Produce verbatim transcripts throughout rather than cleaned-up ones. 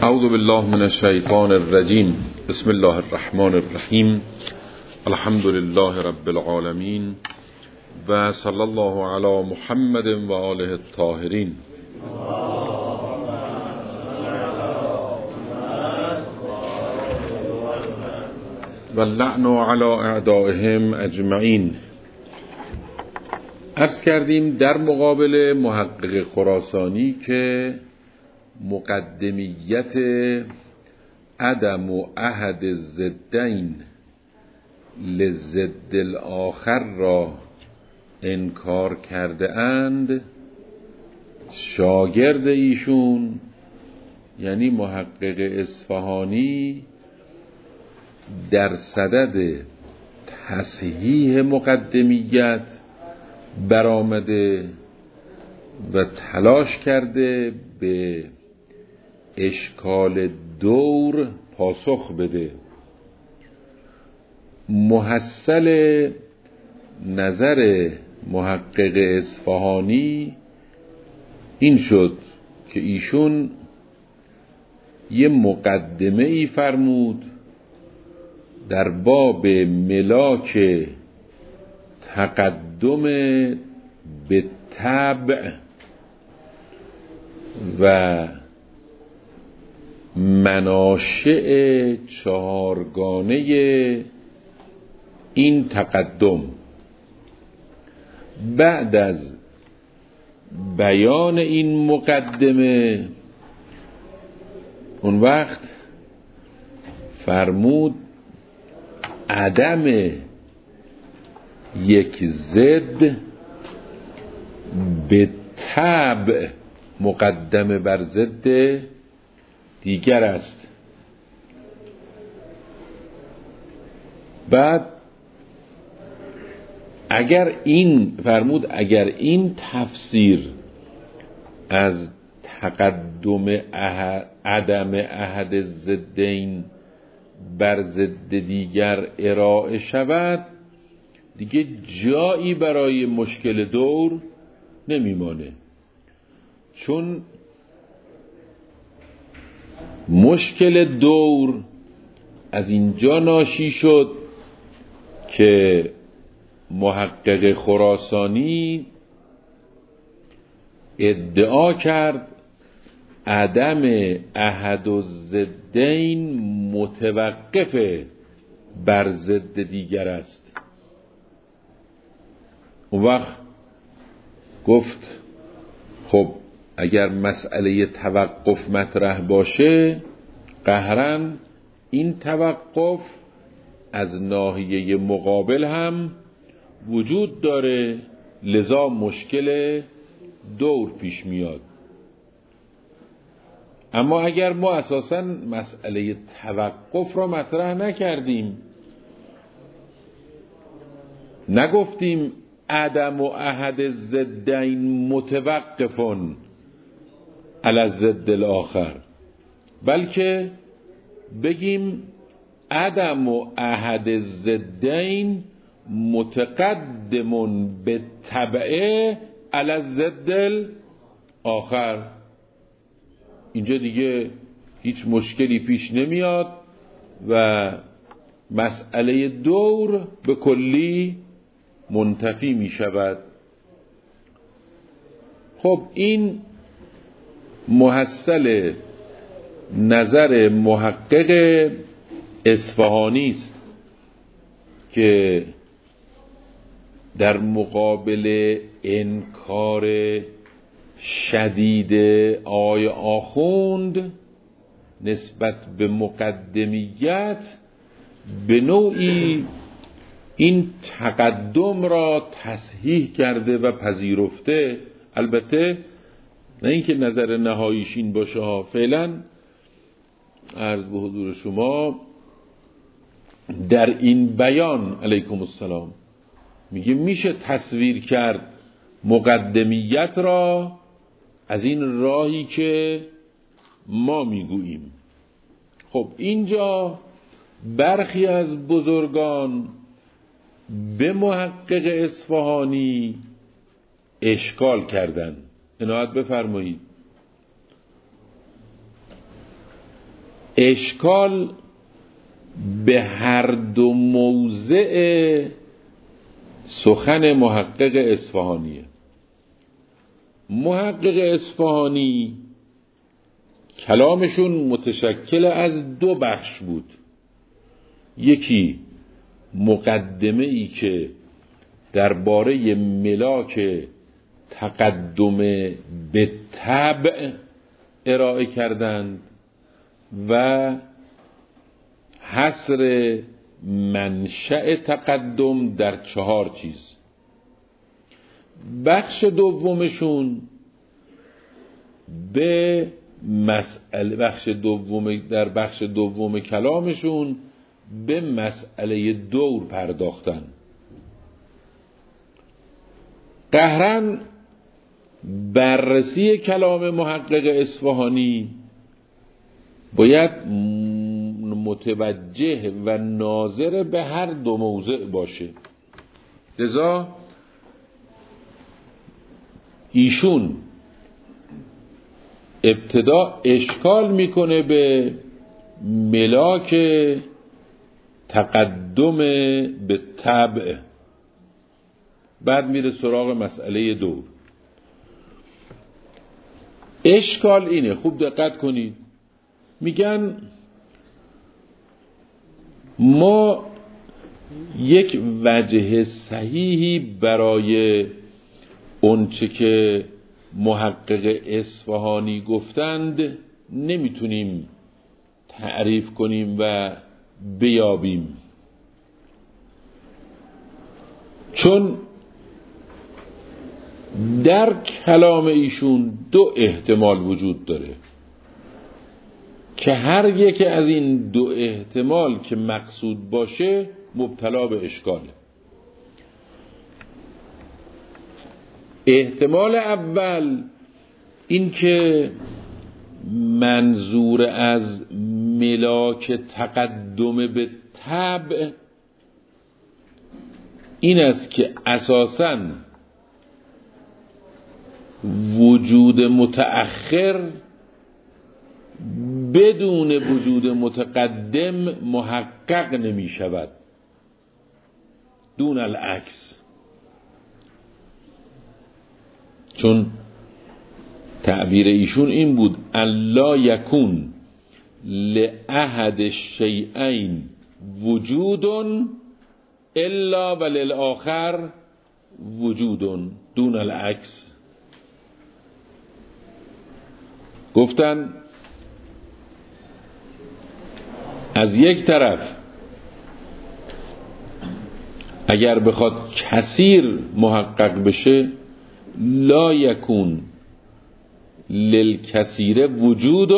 اعوذ بالله من الشیطان الرجیم. بسم الله الرحمن الرحیم. الحمد لله رب العالمین و صلی الله علی محمد و آله الطاهرین. و اللعن علی اعدائهم اجمعین. عرض کردیم در مقابل محقق خراسانی که مقدمیت عدم و احد الضدین لضد الاخر را انکار کرده اند، شاگرد ایشون یعنی محقق اصفهانی در صدد تصحیح مقدمیت برآمده و تلاش کرده به اشکال دور پاسخ بده. محصل نظر محقق اصفهانی این شد که ایشون یه مقدمه ای فرمود در باب ملاک تقدم به طبع و مناشئ چهارگانه این تقدم. بعد از بیان این مقدمه اون وقت فرمود عدم یک ضد به طبع مقدمه بر ضد دیگر است. بعد اگر این فرمود اگر این تفسیر از تقدم احد عدم احد الضدین بر ضد دیگر ارائه شود، دیگه جایی برای مشکل دور نمیمانه، چون مشکل دور از اینجا ناشی شد که محقق خراسانی ادعا کرد عدم احد الضدین متوقف بر ضد دیگر است. اون وقت گفت خب اگر مسئله توقف مطرح باشه، قهراً این توقف از ناحیه مقابل هم وجود داره، لذا مشکل دور پیش میاد. اما اگر ما اساساً مسئله توقف را مطرح نکردیم، نگفتیم عدم و احد الضدین متوقفون علی الضد الاخر، بلکه بگیم عدم و احد الضدین متقدم به تبعه علی الضد الاخر. اینجا دیگه هیچ مشکلی پیش نمیاد و مسئله دور به کلی منتفی می شود. خب این محصل نظر محقق اصفهانی است که در مقابل انکار شدید آقای آخوند نسبت به مقدمیت به نوعی این تقدم را تصحیح کرده و پذیرفته. البته نه اینکه نظر نهاییش این باشه ها، فعلا عرض به حضور شما در این بیان علیکم السلام میگه میشه تصویر کرد مقدمیت را از این راهی که ما میگوییم. خب اینجا برخی از بزرگان به محقق اصفهانی اشکال کردن. عنایت بفرمایید. اشکال به هر دو موضع سخن محقق اصفهانیه. محقق اصفهانی کلامشون متشکل از دو بخش بود. یکی مقدمه ای که درباره ملاک تقدم به طبع ارائه کردند و حصر منشأ تقدم در چهار چیز. بخش دومشون به مسئله بخش دوم در بخش دوم کلامشون به مسئله دور پرداختن. قهرن بررسی کلام محقق اصفهانی باید متوجه و ناظر به هر دو موضع باشه. لذا ایشون ابتدا اشکال میکنه به ملاک تقدم به طبع، بعد میره سراغ مسئله دور. اشکال اینه، خوب دقت کنید، میگن ما یک وجه صحیحی برای اونچه که محقق اصفهانی گفتند نمیتونیم تعریف کنیم و بیابیم، چون در کلام ایشون دو احتمال وجود داره که هر یک از این دو احتمال که مقصود باشه مبتلا به اشکاله. احتمال اول این که منظور از ملاک تقدم به طبع این است که اساساً وجود متأخر بدون وجود متقدم محقق نمی شود، دون العکس. چون تعبیر ایشون این بود الا یکون لأحد الشیئین وجود الا وللآخر وجود دون العکس. گفتن از یک طرف اگر بخواد کثیر محقق بشه لا یکون للکثیر وجود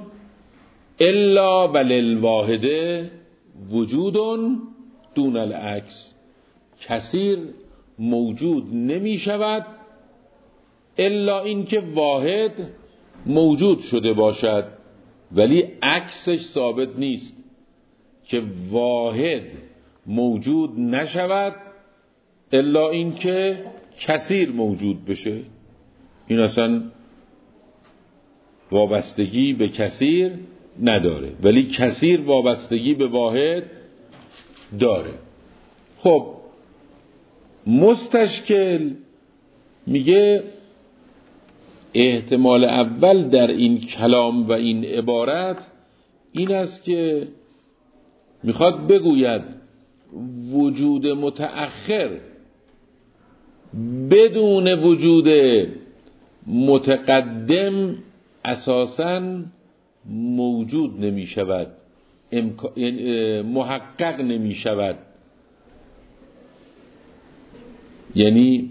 الا وللواحد وجود دون العکس. کثیر موجود نمی شود الا اینکه واحد موجود شده باشد، ولی عکسش ثابت نیست که واحد موجود نشود الا اینکه کثیر موجود بشه. این اصلا وابستگی به کثیر نداره، ولی کثیر وابستگی به واحد داره. خب مستشکل میگه احتمال اول در این کلام و این عبارت این است که میخواد بگوید وجود متأخر بدون وجود متقدم اساساً موجود نمی شود، محقق نمی شود. یعنی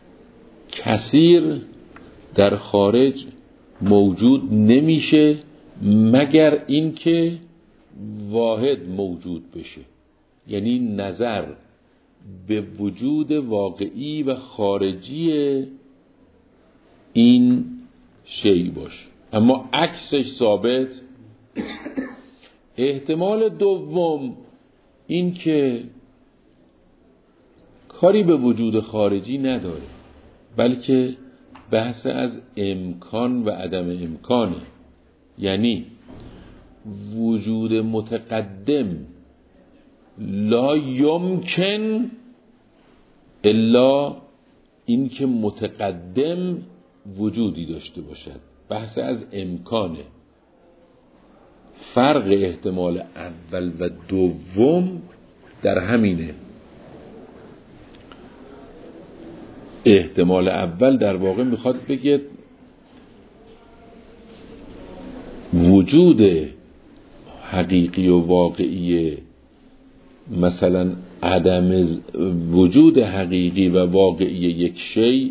کثیر در خارج موجود نمیشه مگر اینکه واحد موجود بشه، یعنی نظر به وجود واقعی و خارجی این شی باشه، اما عکسش ثابت. احتمال دوم این که کاری به وجود خارجی نداره، بلکه بحث از امکان و عدم امکانه. یعنی وجود متقدم لا یمکن الا این که متقدم وجودی داشته باشد. بحث از امکانه. فرق احتمال اول و دوم در همینه. احتمال اول در واقع میخواد بگه وجود حقیقی و واقعی، مثلا عدم وجود حقیقی و واقعی یک شی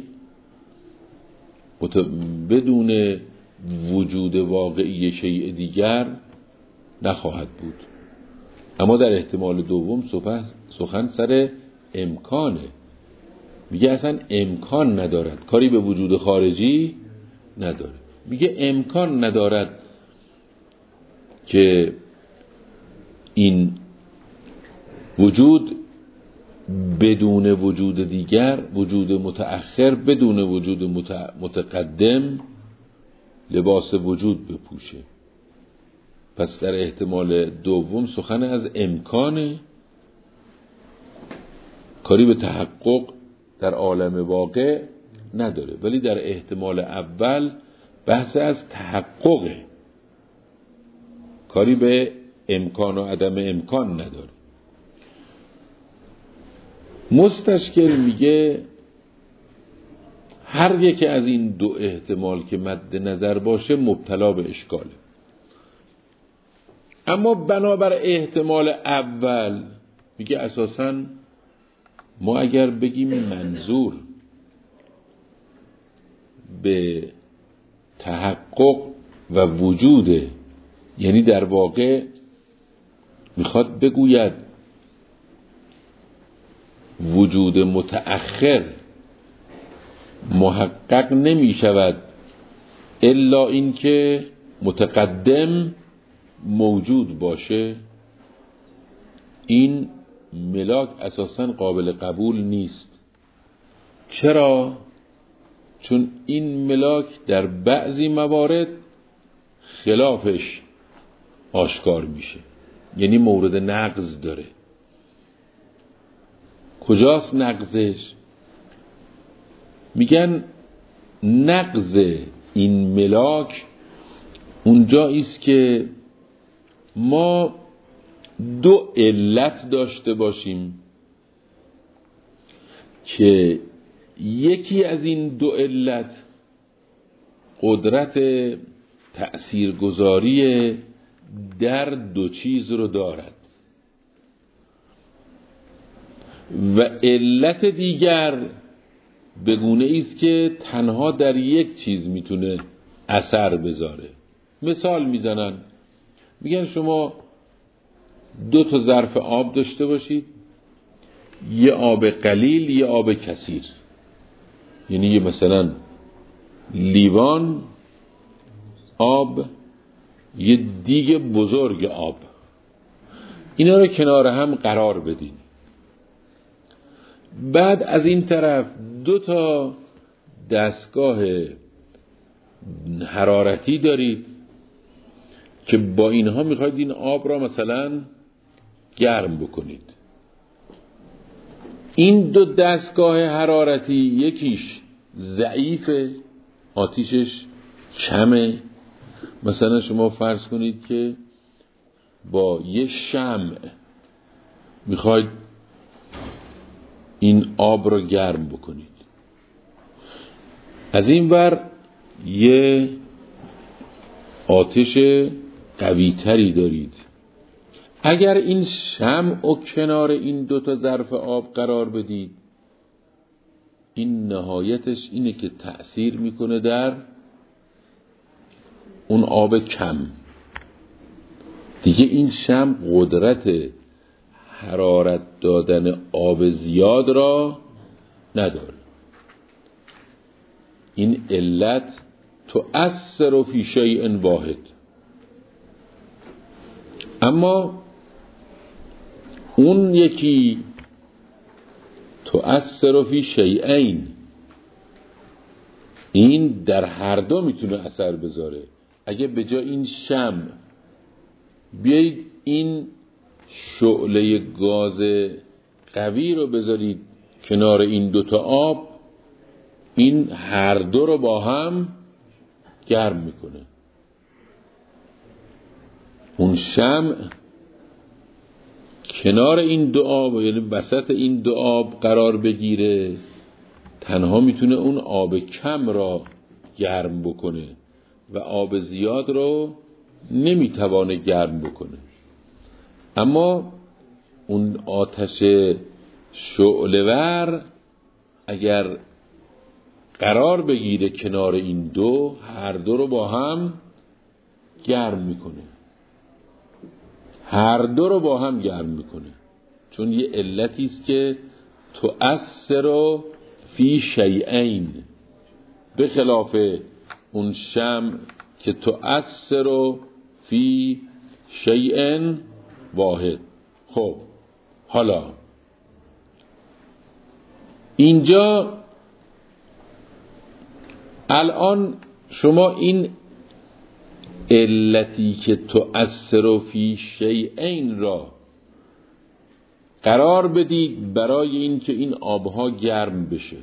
بدون وجود واقعی شیء دیگر نخواهد بود. اما در احتمال دوم سخن سر امکانه. میگه اصلا امکان ندارد، کاری به وجود خارجی نداره. میگه امکان ندارد که این وجود بدون وجود دیگر، وجود متأخر بدون وجود متقدم لباس وجود بپوشه. پس در احتمال دوم سخن از امکانه، کاری به تحقق در عالم واقع نداره. ولی در احتمال اول بحث از تحققه، کاری به امکان و عدم امکان نداره. مستشکل میگه هر یک از این دو احتمال که مد نظر باشه مبتلا به اشکاله. اما بنابر احتمال اول میگه اساساً ما اگر بگیم منظور به تحقق و وجوده، یعنی در واقع میخواد بگوید وجود متأخر محقق نمی شود الا این که متقدم موجود باشه، این ملاک اساساً قابل قبول نیست. چرا؟ چون این ملاک در بعضی موارد خلافش آشکار میشه، یعنی مورد نقض داره. کجاست نقضش؟ میگن نقض این ملاک اونجایی است که ما دو علت داشته باشیم که یکی از این دو علت قدرت تأثیرگذاری در دو چیز رو دارد و علت دیگر به گونه است که تنها در یک چیز میتونه اثر بذاره. مثال میزنن، میگن شما دو تا ظرف آب داشته باشید، یه آب قلیل یه آب کثیر، یعنی یه مثلا لیوان آب یه دیگ بزرگ آب، اینا رو کنار هم قرار بدین. بعد از این طرف دو تا دستگاه حرارتی دارید که با اینها میخواید این آب را مثلا گرم بکنید. این دو دستگاه حرارتی یکیش ضعیفه، آتیشش کمه. مثلا شما فرض کنید که با یه شمع میخواید این آب رو گرم بکنید. از این ور یه آتش قوی تری دارید. اگر این شمع و کنار این دوتا ظرف آب قرار بدید، این نهایتش اینه که تأثیر میکنه در اون آب کم. دیگه این شمع قدرت حرارت دادن آب زیاد را نداره. این علت تؤثر فی شیء واحد. اما اون یکی تؤثر فی شیئین، این در هر دو میتونه اثر بذاره. اگه به جای این شمع بیایید این شعله گاز قوی رو بذارید کنار این دوتا آب، این هر دو رو با هم گرم میکنه. اون شمع کنار این دو آب، یعنی وسط این دو آب قرار بگیره، تنها میتونه اون آب کم را گرم بکنه و آب زیاد رو نمیتوانه گرم بکنه. اما اون آتش شعله‌ور اگر قرار بگیره کنار این دو، هر دو رو با هم گرم میکنه، هر دو رو با هم گرم میکنه. چون یه علتی است که تؤثر فی شیئین، به خلاف اون شمع که تؤثر فی شیء واحد. خب حالا اینجا الان شما این علتی که تؤثر فی شیئین را قرار بدید برای این که این آبها گرم بشه.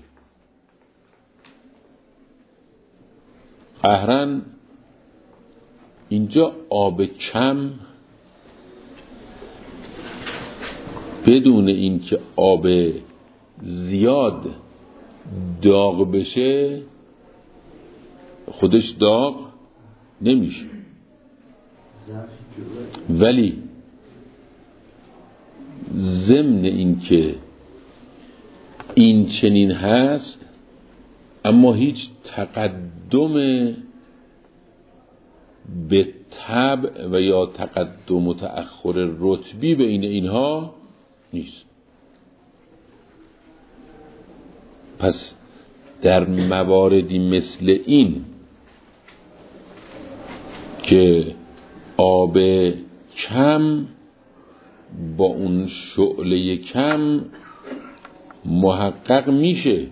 قهرن اینجا آب کم بدون این که آب زیاد داغ بشه خودش داغ نمیشه، ولی ضمن این که این چنین هست اما هیچ تقدم به طبع و یا تقدم و تأخر رتبی بین اینها نیست. پس در مواردی مثل این که آب کم با اون شعله کم محقق میشه،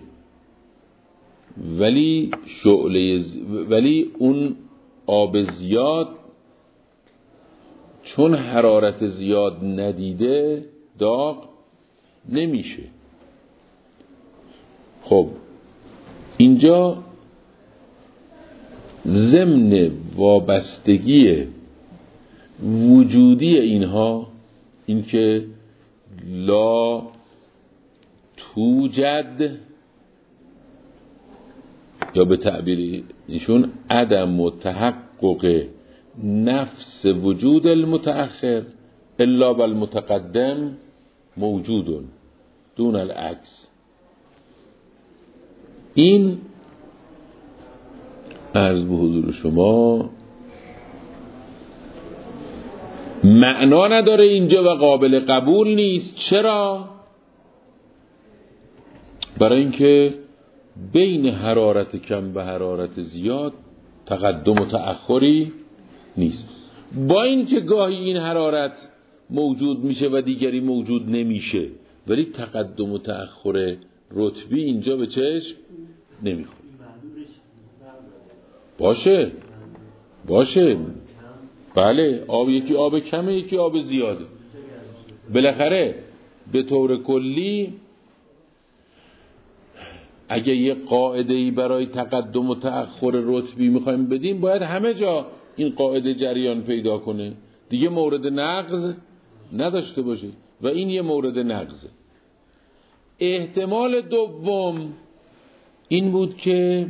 ولی شعله ز... ولی اون آب زیاد چون حرارت زیاد ندیده داغ نمیشه. خب اینجا ضمن وابستگی وجودی اینها، اینکه لا توجد، یا به تعبیر ایشون عدم و تحقق نفس وجود المتأخر الا بالمتقدم موجود دون العکس. این عرض به حضور شما معنا نداره اینجا و قابل قبول نیست. چرا؟ برای اینکه بین حرارت کم و حرارت زیاد تقدم و تأخری نیست. با اینکه گاهی این حرارت موجود میشه و دیگری موجود نمیشه، ولی تقدم و تأخر رتبی اینجا به چشم نمیخوره. باشه باشه بله، آب یکی آب کمه یکی آب زیاده. بالاخره به طور کلی اگه یه قاعده‌ای برای تقدم و تأخر رتبی میخوایم بدیم، باید همه جا این قاعده جریان پیدا کنه دیگه، مورد نقض نداشته باشه، و این یه مورد نقضه. احتمال دوم این بود که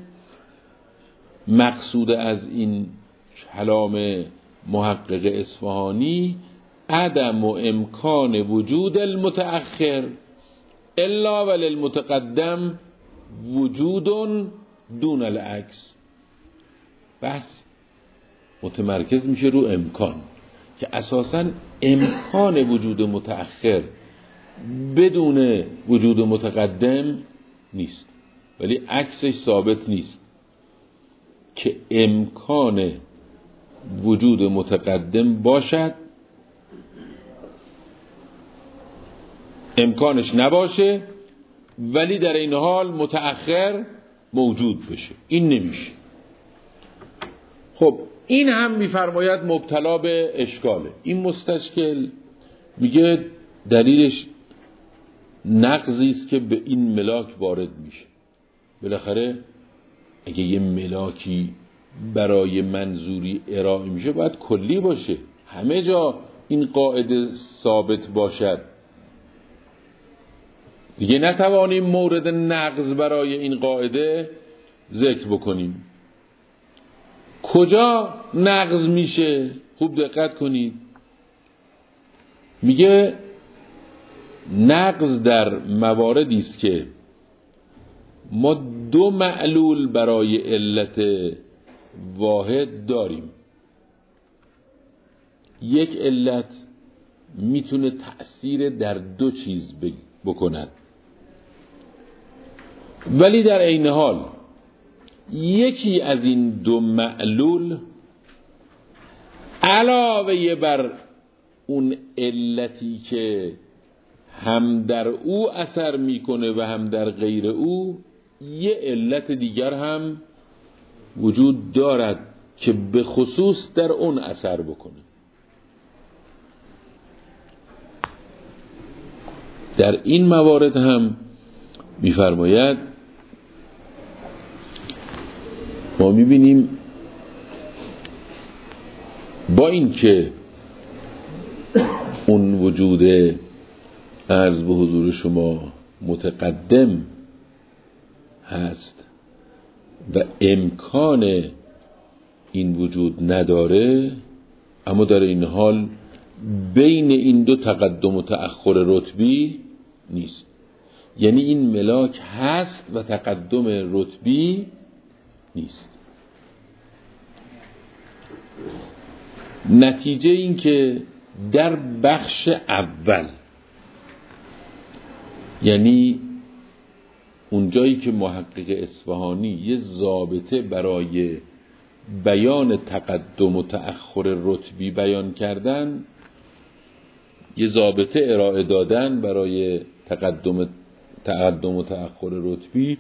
مقصود از این کلام محقق اصفهانی عدم و امکان وجود المتأخر الا وللمتقدم وجود دون العکس. بس متمرکز میشه رو امکان، که اساساً امکان وجود متأخر بدون وجود متقدم نیست، ولی عکسش ثابت نیست که امکان وجود متقدم باشد، امکانش نباشه ولی در این حال متأخر موجود بشه. این نمیشه. خب این هم میفرماید مبتلا به اشکاله. این مستشکل میگه دلیلش نقضی است که به این ملاک وارد میشه. بالاخره اگه یه ملاکی برای منظوری ارائه میشه باید کلی باشه، همه جا این قاعده ثابت باشد. دیگه نتوانیم مورد نقض برای این قاعده ذکر بکنیم. کجا نقض میشه؟ خوب دقت کنید. میگه نقض در مواردی است که ما دو معلول برای علت واحد داریم. یک علت میتونه تأثیر در دو چیز بکند، ولی در عین حال یکی از این دو معلول علاوه بر اون علتی که هم در او اثر میکنه و هم در غیر او یه علت دیگر هم وجود دارد که به خصوص در اون اثر بکنه. در این موارد هم میفرماید ما میبینیم با این که اون وجود عرض به حضور شما متقدم هست و امکان این وجود نداره، اما در این حال بین این دو تقدم و تأخر رتبی نیست. یعنی این ملاک هست و تقدم رتبی نیست. نتیجه این که در بخش اول، یعنی اونجایی که محقق اصفهانی یه ضابطه برای بیان تقدم و تأخر رتبی بیان کردن، یه ضابطه ارائه دادن برای تقدم تقدم و تأخر رتبی،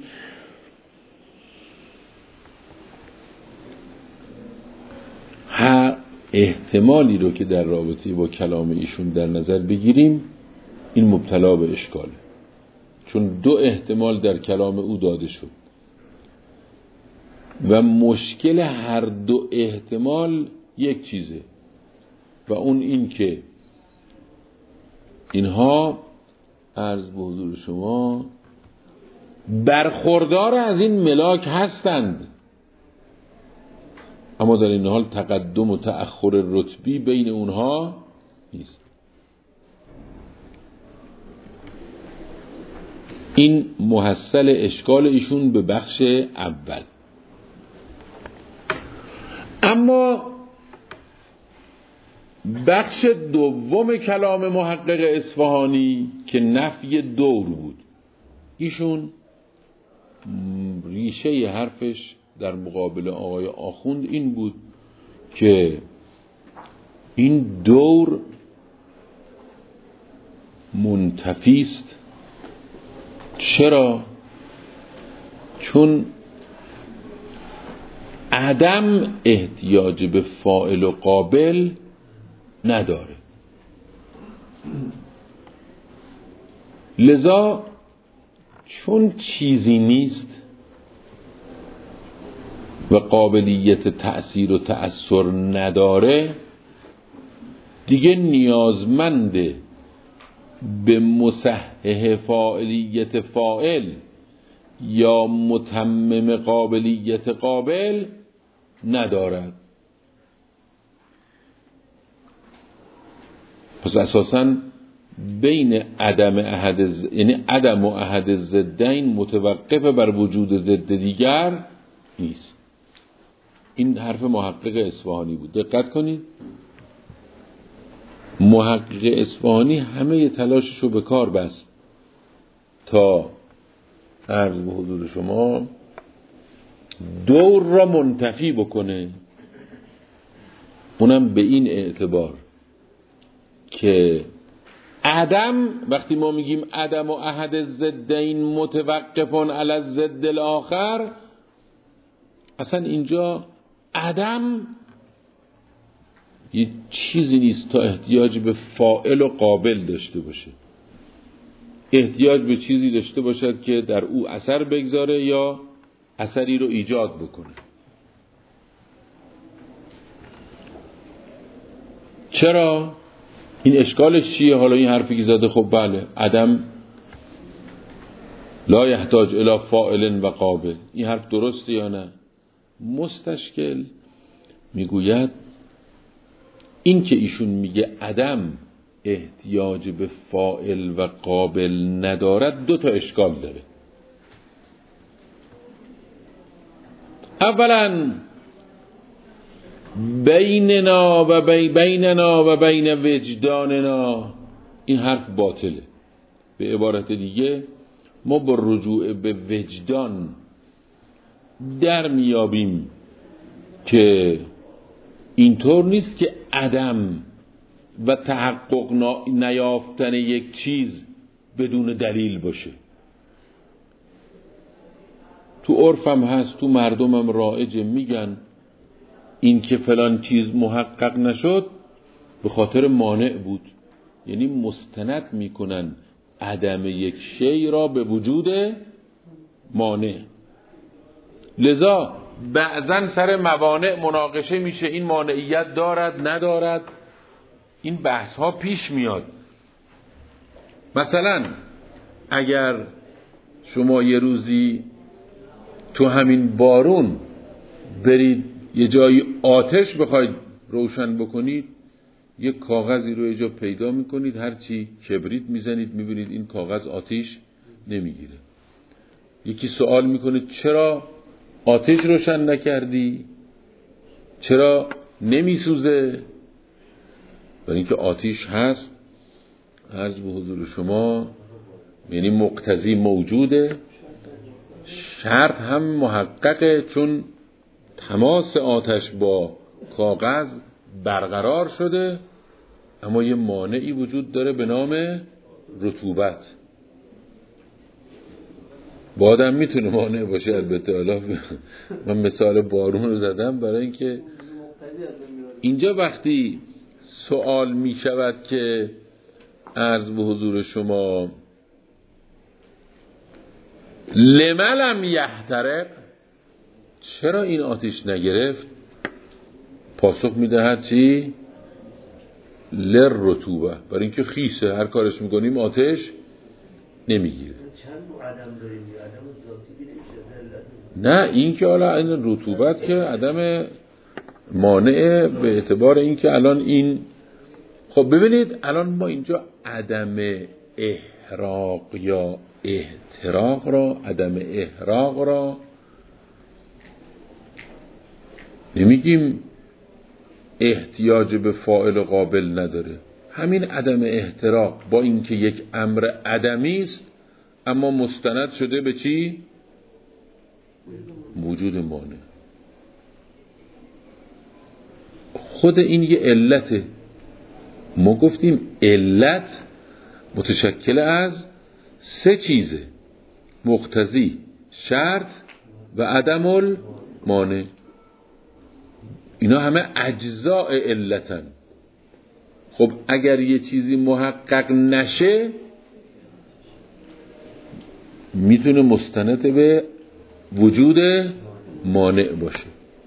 هر احتمالی رو که در رابطه با کلام ایشون در نظر بگیریم این مبتلا به اشکاله، چون دو احتمال در کلام او داده شد و مشکل هر دو احتمال یک چیزه و اون این که اینها عرض به حضور شما برخوردار از این ملاک هستند، اما در این حال تقدم و تأخر رتبی بین اونها نیست. این محصل اشکال ایشون به بخش اول. اما بخش دوم کلام محقق اصفهانی که نفی دور بود، ایشون ریشه حرفش در مقابل آقای آخوند این بود که این دور منتفی است. چرا؟ چون عدم احتیاج به فاعل و قابل نداره، لذا چون چیزی نیست و قابلیت تأثیر و تأثر نداره، دیگه نیازمند به مصحح فاعلیت فاعل یا متمم قابلیت قابل ندارد. پس اساساً بین عدم احد ز... یعنی عدم و احد ضدین متوقف بر وجود ضد دیگر نیست. این حرف محقق اصفهانی بود. دقت کنید، محقق اصفهانی همه تلاشش رو به کار بست تا عرض به حضور شما دور را منتفی بکنه، اونم به این اعتبار که عدم، وقتی ما میگیم عدم و احد ضدین متوقفون علی الضد الاخر، اصلا اینجا عدم یه چیزی نیست تا احتیاج به فاعل و قابل داشته باشه، احتیاج به چیزی داشته باشد که در او اثر بگذاره یا اثری رو ایجاد بکنه. چرا؟ این اشکالش چیه؟ حالا این حرفی که زده، خب بله، عدم لا یحتاج الی فاعل و قابل، این حرف درسته یا نه؟ مستشکل میگوید این که ایشون میگه عدم احتیاج به فاعل و قابل ندارد دو تا اشکال داره. اولا بیننا و بی بیننا و بین وجداننا، این حرف باطله. به عبارت دیگه ما با رجوع به وجدان در میابیم که اینطور نیست که عدم و تحقق نیافتن یک چیز بدون دلیل باشه. تو عرفم هست، تو مردمم رایجه، میگن این که فلان چیز محقق نشد به خاطر مانع بود، یعنی مستند میکنن عدم یک شی را به وجود مانع. لذا بعضن سر موانع مناقشه میشه، این مانعیت دارد ندارد، این بحث ها پیش میاد. مثلا اگر شما یه روزی تو همین بارون برید یه جایی آتش بخواید روشن بکنید، یه کاغذی رو یه جا پیدا میکنید، هرچی کبریت میزنید میبینید این کاغذ آتش نمیگیره. یکی سوال میکنه چرا آتش روشن نکردی؟ چرا نمیسوزه؟ برای اینکه آتش هست، عرض به حضور شما، یعنی مقتضی موجوده، شرط هم محققه، چون تماس آتش با کاغذ برقرار شده، اما یه مانعی وجود داره به نام رطوبت. بادم میتونه مانع باشه البته. حالا من مثال بارون رو زدم برای اینکه اینجا وقتی سوال میشود که عرض به حضور شما لملم یحترق، چرا این آتش نگرفت؟ پاسخ میدهد چی؟ لرطوبه، برای اینکه خیسه، هر کارش میکنیم آتش نمیگیره. نه این که حالا این رطوبت که عدم مانع به اعتبار این که الان این، خب ببینید الان ما اینجا عدم احراق یا احتراق را، عدم احراق را نمیگیم احتیاج به فاعل و قابل نداره. همین عدم احتراق با اینکه یک امر عدمی است اما مستند شده به چی؟ وجود مانع. خود این یه علته. ما گفتیم علت متشکل از سه چیزه: مقتضی، شرط و عدم المانع. اینا همه اجزاء علتن. خب اگر یه چیزی محقق نشه میتونه مستند به وجود مانع باشه.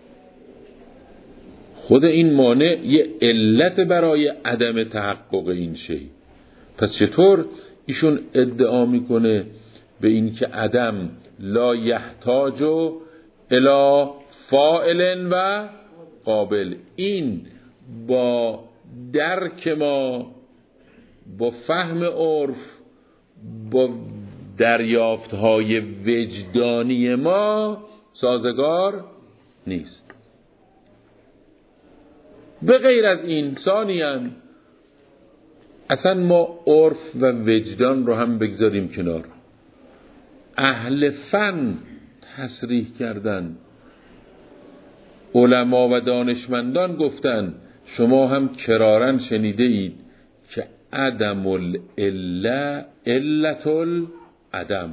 خود این مانع یه علت برای عدم تحقق این شی. پس چطور ایشون ادعا میکنه به این که عدم لا یحتاج الی فاعل و قابل؟ این با درک ما، با فهم عرف، با دریافت‌های وجدانی ما سازگار نیست. به غیر از این، ثانیاً اصلا ما عرف و وجدان رو هم بگذاریم کنار. اهل فن تصریح کردن، علما و دانشمندان گفتن، شما هم کرارن شنیده اید که عدم العله علت العدم،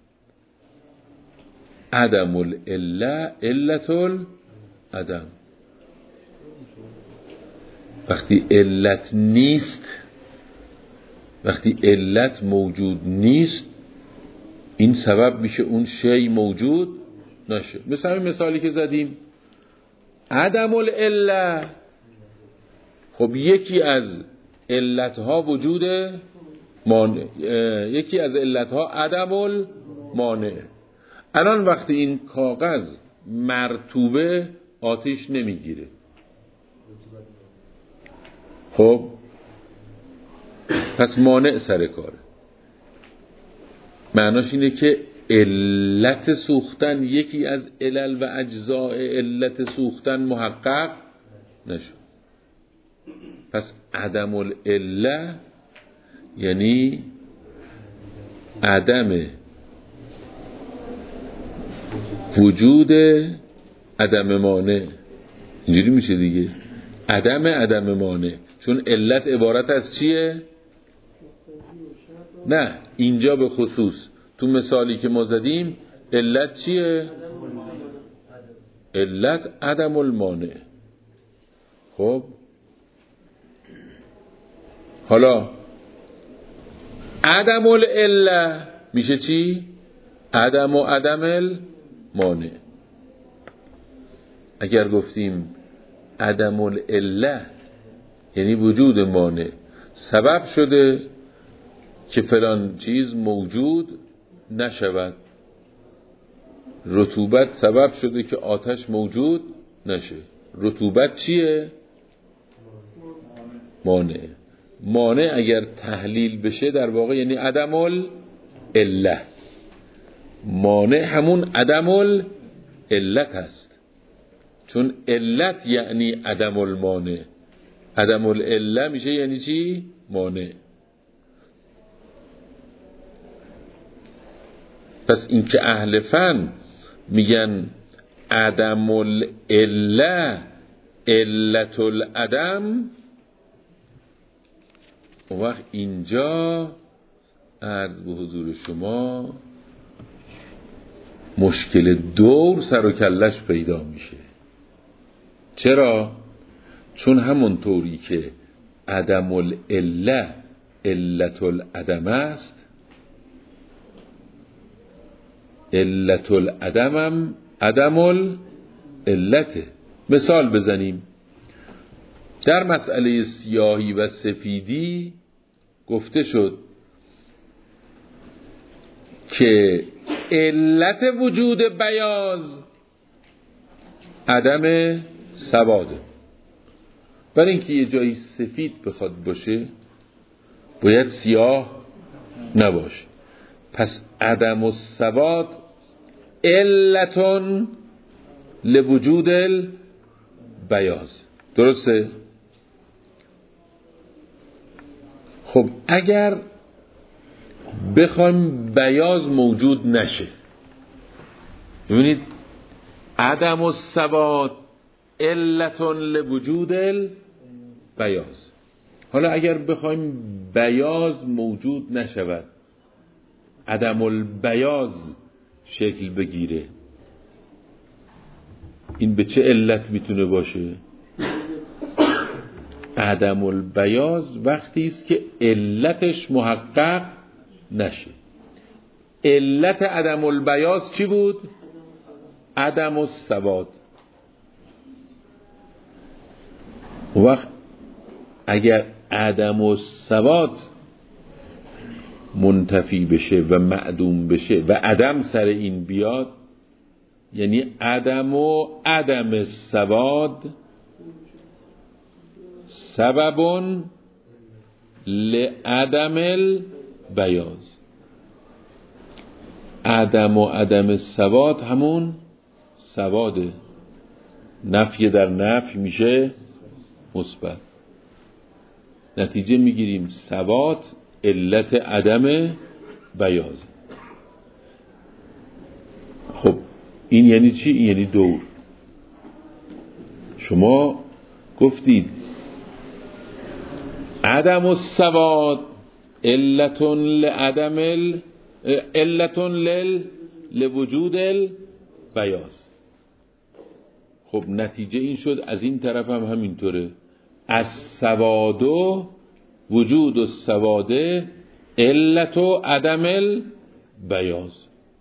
عدم العله علت العدم. وقتی علت نیست، وقتی علت موجود نیست، این سبب میشه اون شی موجود نشه. مثل همین مثالی که زدیم عدم العله، خب یکی از علتها وجود مانع، یکی از علتها عدم المانع. الان وقتی این کاغذ مرطوبه آتش نمیگیره، خب پس مانع سر کاره. معناش اینه که علت سوختن، یکی از علل و اجزاء علت سوختن محقق نشد. پس عدم العله یعنی عدم وجود عدم مانع. اینجوری میشه دیگه، عدم عدم مانع. چون علت عبارت از چیه؟ نه اینجا به خصوص تو مثالی که ما زدیم علت چیه؟ علت عدم المانع. خب حالا عدم العله میشه چی؟ عدم و عدم المانع. اگر گفتیم عدم العله یعنی وجود مانع سبب شده که فلان چیز موجود نشود، رطوبت سبب شده که آتش موجود نشه. رطوبت چیه؟ مانع. مانع اگر تحلیل بشه در واقع یعنی عدم العله. مانع همون عدم العلت هست، چون علت یعنی عدم المانع. عدم العله میشه یعنی چی؟ مانع. پس این که اهل فن میگن عدم العله علت العدم، اون وقت اینجا عرض به حضور شما مشکل دور سر و کلش پیدا میشه. چرا؟ چون همون طوری که عدم العله علت العدم است، علت العدم هم عدم العلته. مثال بزنیم. در مسئله سیاهی و سفیدی گفته شد که علت وجود بیاض عدم سواده. برای اینکه یه جایی سفید بخواد باشه باید سیاه نباشه. پس عدم السواد علتون لوجود البیاض. درسته؟ خب اگر بخوایم بیاض موجود نشه، ببینید عدم السواد علتون لوجود البیاض. حالا اگر بخوایم بیاض موجود نشود، عدم البیاض شکل بگیره، این به چه علت میتونه باشه؟ عدم البیاض وقتی است که علتش محقق نشه. علت عدم البیاض چی بود؟ عدم السواد. وقت اگر عدم السواد منتفی بشه و معدوم بشه و عدم سر این بیاد، یعنی عدم و عدم السواد سبب لعدم البیاض. عدم و عدم السواد همون سواده. نفی در نفی میشه مثبت. نتیجه میگیریم سواد علت عدم بیاض. خب این یعنی چی؟ این یعنی دور. شما گفتید عدم السواد علتون لعدم ال... علتون لل... لوجود البیاض. خب نتیجه این شد از این طرف هم همینطوره. از سوادو وجود و سواده علت و عدم البیاض.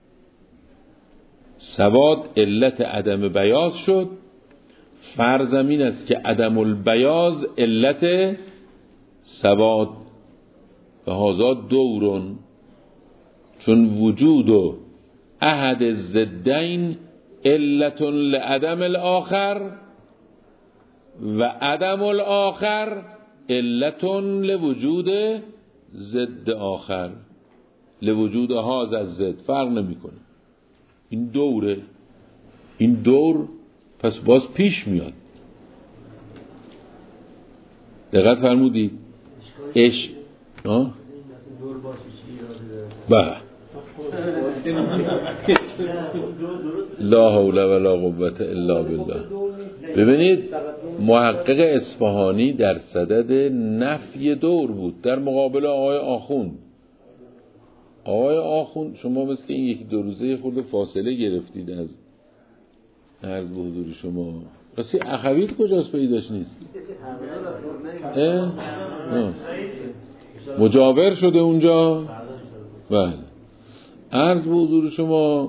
سواد علت عدم بیاض شد، فرض این است که عدم البیاض علت سواد. و هذا دورون، چون وجود و احد ضدین علت لعدم الاخر و عدم الاخر علت لوجود ضد آخر، لوجود هذا الضد فرق نمیکنه. این دوره، این دور پس باز پیش میاد. دقت فرمودید؟ اش ها بله. لا حول ولا قوة الا بالله. ببینید محقق اصفهانی در صدد نفی دور بود در مقابل آقای آخوند. آقای آخوند شما مثل این یکی دو روزه خورده فاصله گرفتید از عرض به حضور شما. راستی اخویت کجاست پیداش نیست؟ اه؟ اه. مجاور شده اونجا؟ بله. عرض به حضور شما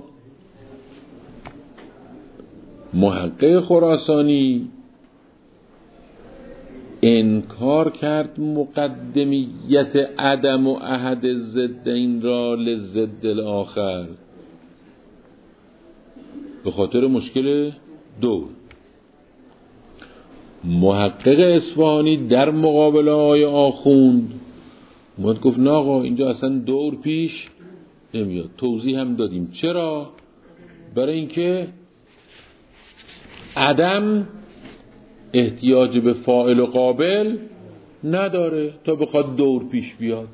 محقق خراسانی انکار کرد مقدمیت عدم و احد ضدین را لضد الاخر به خاطر مشکل دور. محقق اصفهانی در مقابل آقای آخوند اومد گفت نه آقا اینجا اصلا دور پیش نمیاد. توضیح هم دادیم چرا؟ برای اینکه عدم احتیاج به فاعل و قابل نداره تا بخواد دور پیش بیاد.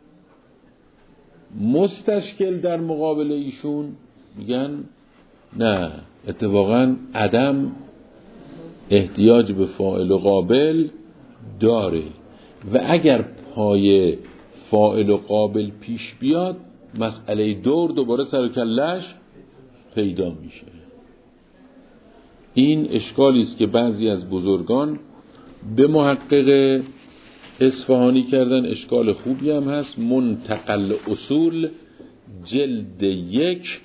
مستشکل در مقابل ایشون میگن نه، اتفاقا عدم احتیاج به فاعل و قابل داره و اگر پای فاعل و قابل پیش بیاد مسئله دور دوباره سر کلش پیدا میشه. این اشکالی است که بعضی از بزرگان به محقق اصفهانی کردن. اشکال خوبی هم هست. منتقل اصول جلد یک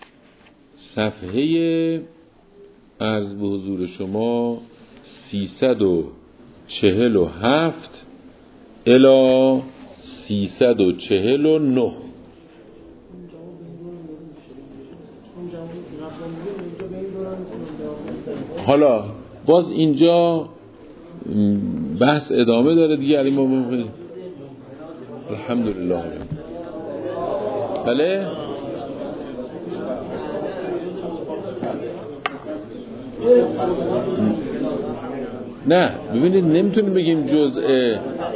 صفحه عرض به حضور شما سیصد و چهل و هفت الی سیصد و چهل و نه. حالا باز اینجا بحث ادامه داره دیگه. علی ما بخیر الحمدلله. بله نه ببینید نمیتونیم بگیم جزء